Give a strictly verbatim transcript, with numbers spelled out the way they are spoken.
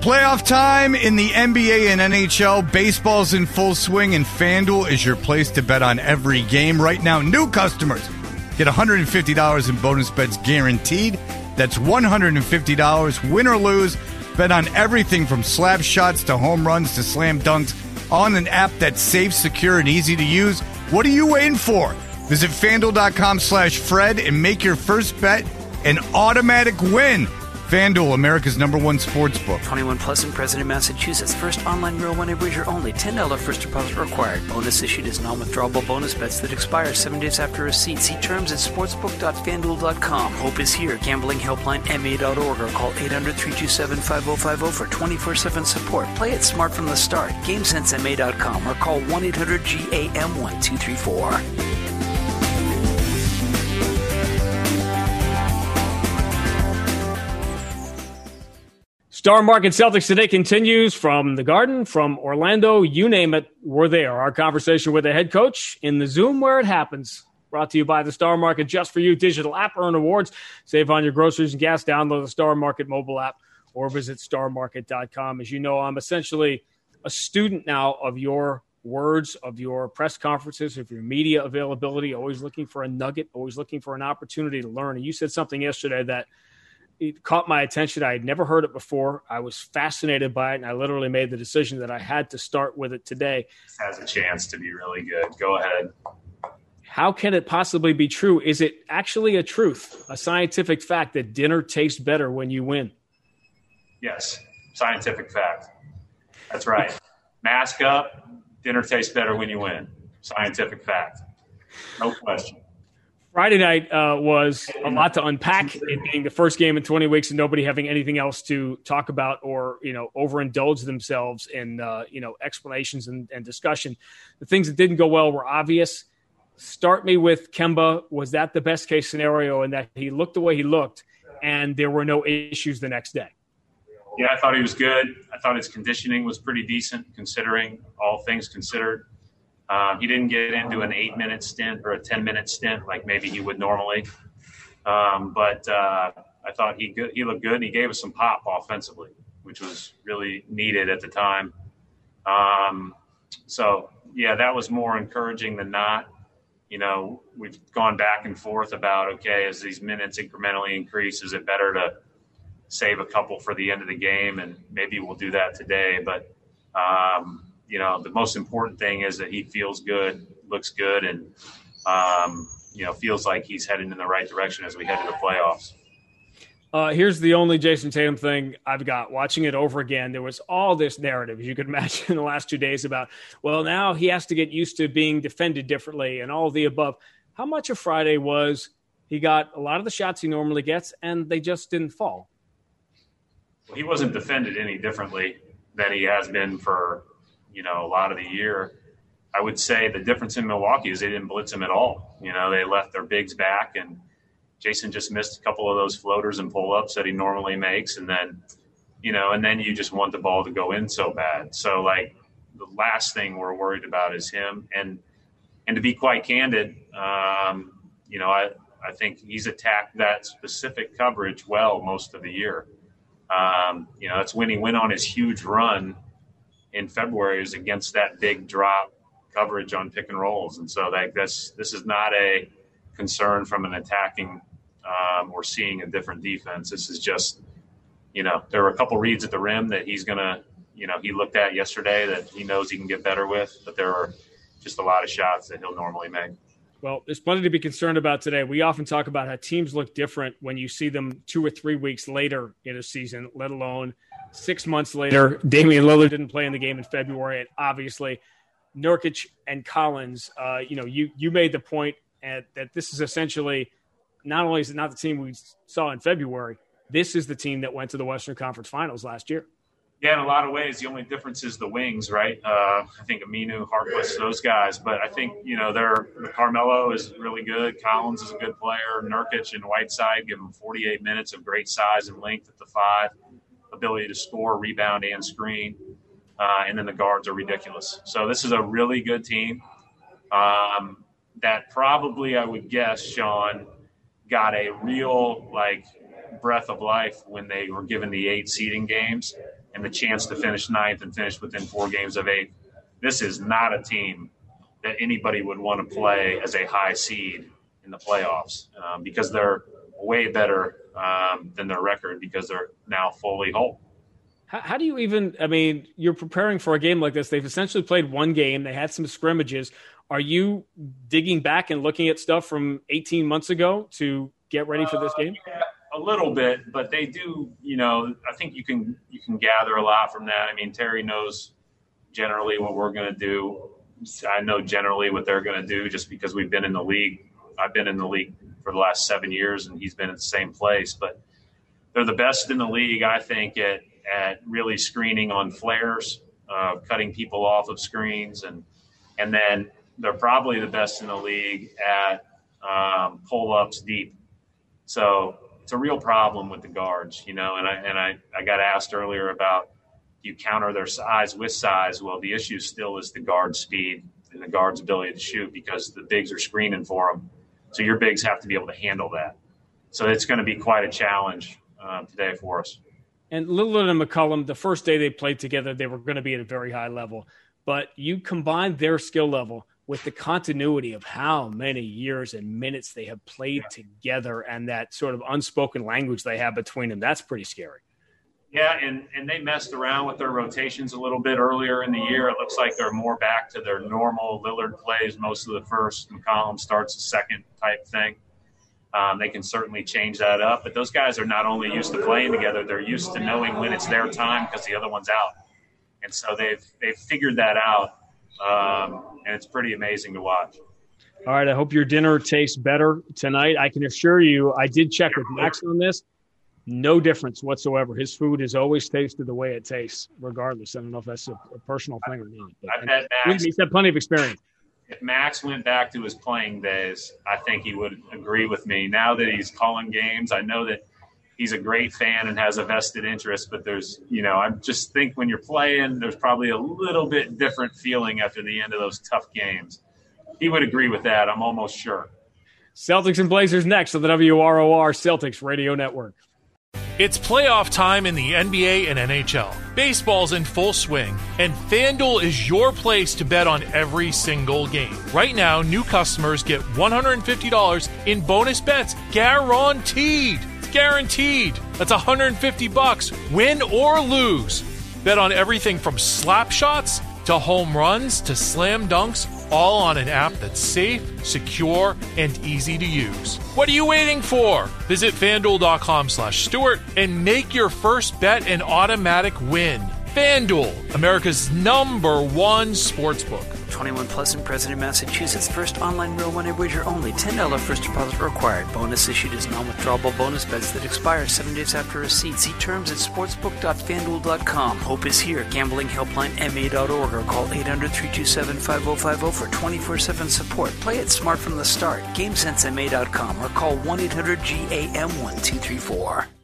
Playoff time in the N B A and N H L. Baseball's in full swing, and FanDuel is your place to bet on every game. Right now, new customers get one hundred fifty dollars in bonus bets guaranteed. That's one hundred fifty dollars, win or lose. Bet on everything from slap shots to home runs to slam dunks on an app that's safe, secure, and easy to use. What are you waiting for? Visit FanDuel.com slash Fred and make your first bet an automatic win. FanDuel, America's number one sports book. twenty-one plus in President, Massachusetts. First online real money wager only. ten dollars first deposit required. Bonus issued as non-withdrawable bonus bets that expire seven days after receipt. See terms at sportsbook dot fanduel dot com. Hope is here. Gambling helpline M A dot org or call eight hundred, three two seven, five oh five oh for twenty-four seven support. Play it smart from the start. game sense M A dot com or call one eight hundred G A M one two three four. Star Market Celtics Today continues from the Garden, from Orlando, you name it, we're there. Our conversation with the head coach in the Zoom where it happens. Brought to you by the Star Market Just For You digital app. Earn awards. Save on your groceries and gas. Download the Star Market mobile app or visit star market dot com. As you know, I'm essentially a student now of your words, of your press conferences, of your media availability, always looking for a nugget, always looking for an opportunity to learn. And you said something yesterday that it caught my attention. I had never heard it before. I was fascinated by it, and I literally made the decision that I had to start with it today. This has a chance to be really good. Go ahead. How can it possibly be true? Is it actually a truth, a scientific fact that dinner tastes better when you win? Yes, scientific fact. That's right. Mask up, dinner tastes better when you win. Scientific fact. No question. Friday night uh, was a lot to unpack, it being the first game in twenty weeks and nobody having anything else to talk about or, you know, overindulge themselves in, uh, you know, explanations and, and discussion. The things that didn't go well were obvious. Start me with Kemba. Was that the best case scenario in that he looked the way he looked and there were no issues the next day? Yeah, I thought he was good. I thought his conditioning was pretty decent considering all things considered. Um, he didn't get into an eight-minute stint or a ten-minute stint like maybe he would normally. Um, but uh, I thought he good, he looked good, and he gave us some pop offensively, which was really needed at the time. Um, so, yeah, that was more encouraging than not. You know, we've gone back and forth about, okay, as these minutes incrementally increase, is it better to save a couple for the end of the game? And maybe we'll do that today. But, um, you know, the most important thing is that he feels good, looks good, and, um, you know, feels like he's heading in the right direction as we head to the playoffs. Uh, here's the only Jason Tatum thing I've got. Watching it over again, there was all this narrative, as you could imagine, in the last two days about, well, now he has to get used to being defended differently and all of the above. How much of Friday was he got a lot of the shots he normally gets and they just didn't fall? Well, he wasn't defended any differently than he has been for – you know, a lot of the year. I would say the difference in Milwaukee is they didn't blitz him at all. You know, they left their bigs back, and Jason just missed a couple of those floaters and pull-ups that he normally makes. And then, you know, and then you just want the ball to go in so bad. So, like, the last thing we're worried about is him. And and to be quite candid, um, you know, I, I think he's attacked that specific coverage well most of the year. Um, you know, that's when he went on his huge run in February is against that big drop coverage on pick and rolls. And so that this, this is not a concern from an attacking um, or seeing a different defense. This is just, you know, there were a couple reads at the rim that he's going to, you know, he looked at yesterday that he knows he can get better with, but there are just a lot of shots that he'll normally make. Well, there's plenty to be concerned about today. We often talk about how teams look different when you see them two or three weeks later in a season, let alone six months later. Damian Lillard didn't play in the game in February, and obviously Nurkic and Collins, uh, you know, you you made the point at, that this is essentially not only is it not the team we saw in February, this is the team that went to the Western Conference Finals last year. Yeah, in a lot of ways, the only difference is the wings, right? Uh, I think Aminu, Harkless, those guys. But I think, you know, they're Carmelo is really good. Collins is a good player. Nurkic and Whiteside give them forty-eight minutes of great size and length at the five, ability to score, rebound, and screen. Uh, and then the guards are ridiculous. So this is a really good team um, that probably, I would guess, Sean, got a real, like, breath of life when they were given the eight seeding games and the chance to finish ninth and finish within four games of eight. This is not a team that anybody would want to play as a high seed in the playoffs um, because they're way better um, than their record because they're now fully whole. How, how do you even, I mean, you're preparing for a game like this. They've essentially played one game. They had some scrimmages. Are you digging back and looking at stuff from eighteen months ago to get ready for this game? Uh, yeah, a little bit, but they do, you know, I think you can, you can gather a lot from that. I mean, Terry knows generally what we're going to do. I know generally what they're going to do just because we've been in the league. I've been in the league for the last seven years and he's been in the same place, but they're the best in the league, I think, at, at really screening on flares, uh, cutting people off of screens. And, and then they're probably the best in the league at um, pull-ups deep. So it's a real problem with the guards, you know, and I, and I, I got asked earlier about, do you counter their size with size? Well, the issue still is the guard speed and the guard's ability to shoot because the bigs are screening for them. So your bigs have to be able to handle that. So it's going to be quite a challenge uh, today for us. And Lillard and McCollum, the first day they played together, they were going to be at a very high level. But you combine their skill level with the continuity of how many years and minutes they have played yeah. together and that sort of unspoken language they have between them. That's pretty scary. Yeah, and, and they messed around with their rotations a little bit earlier in the year. It looks like they're more back to their normal. Lillard plays most of the first, McCollum starts the second type thing. Um, they can certainly change that up. But those guys are not only used to playing together, they're used to knowing when it's their time because the other one's out. And so they've they've figured that out, um, and it's pretty amazing to watch. All right, I hope your dinner tastes better tonight. I can assure you, I did check with Max on this. No difference whatsoever. His food has always tasted the way it tastes, regardless. I don't know if that's a, a personal thing or not. But I bet Max, he's had plenty of experience. If Max went back to his playing days, I think he would agree with me. Now that he's calling games, I know that he's a great fan and has a vested interest, but there's, you know, I just think when you're playing, there's probably a little bit different feeling after the end of those tough games. He would agree with that, I'm almost sure. Celtics and Blazers next on the W R O R Celtics Radio Network. It's playoff time in the N B A and N H L. Baseball's in full swing, and FanDuel is your place to bet on every single game. Right now, new customers get one hundred fifty dollars in bonus bets guaranteed. It's guaranteed. That's one hundred fifty bucks, win or lose. Bet on everything from slap shots to home runs to slam dunks, all on an app that's safe, secure, and easy to use. What are you waiting for? Visit FanDuel.com slash Stewart and make your first bet an automatic win. FanDuel, America's number one sportsbook. twenty-one plus and present in Massachusetts. First online real money wager only. ten dollars first deposit required. Bonus issued as non-withdrawable bonus bets that expire seven days after receipt. See terms at sportsbook dot fanduel dot com. Hope is here. Gambling helpline M A dot org or call eight hundred, three two seven, five oh five oh for twenty-four seven support. Play it smart from the start. GameSense M A dot com or call one eight hundred G A M one two three four.